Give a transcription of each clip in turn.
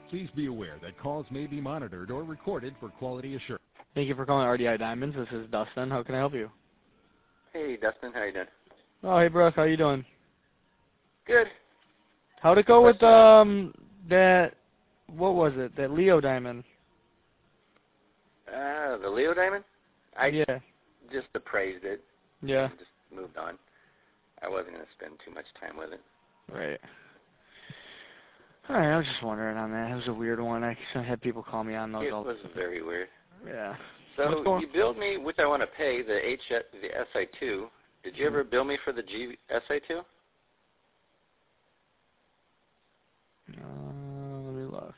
Please be aware that calls may be monitored or recorded for quality assurance. Thank you for calling RDI Diamonds. This is Dustin. How can I help you? Hey, Dustin. How you doing? Oh, hey, Brooke. How you doing? Good. How'd it go with that? What was it? That Leo diamond? The Leo diamond? I Yeah. just appraised it. Yeah. And just moved on. I wasn't going to spend too much time with it. Right. All right. I was just wondering on that. It was a weird one. I had people call me on those. It was very weird. Yeah. So you billed me, which I want to pay, the SI2. Did you ever bill me for the SI2? Let me look.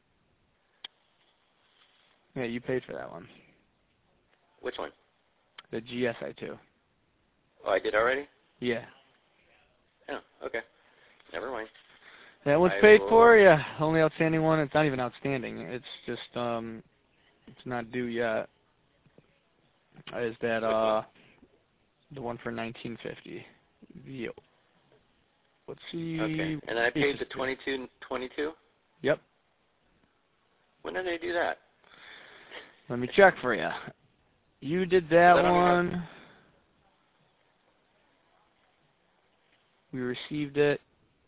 Yeah, you paid for that one. Which one? The GSI2. Oh, I did already? Yeah. Oh, okay. Never mind. That one's paid for, yeah. Only outstanding one. It's not even outstanding. It's just, it's not due yet. Is that, the one for 1950. Let's see. Okay. And I paid the 22. Yep. When did I do that? Let me check for you. You did that one. We received it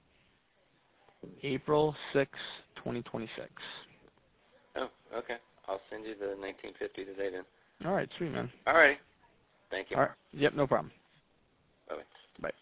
April 6, 2026. Oh, okay. I'll send you the 1950 today then. All right, sweet, man. All right. Thank you. All right. Yep, no problem. Bye-bye. Bye.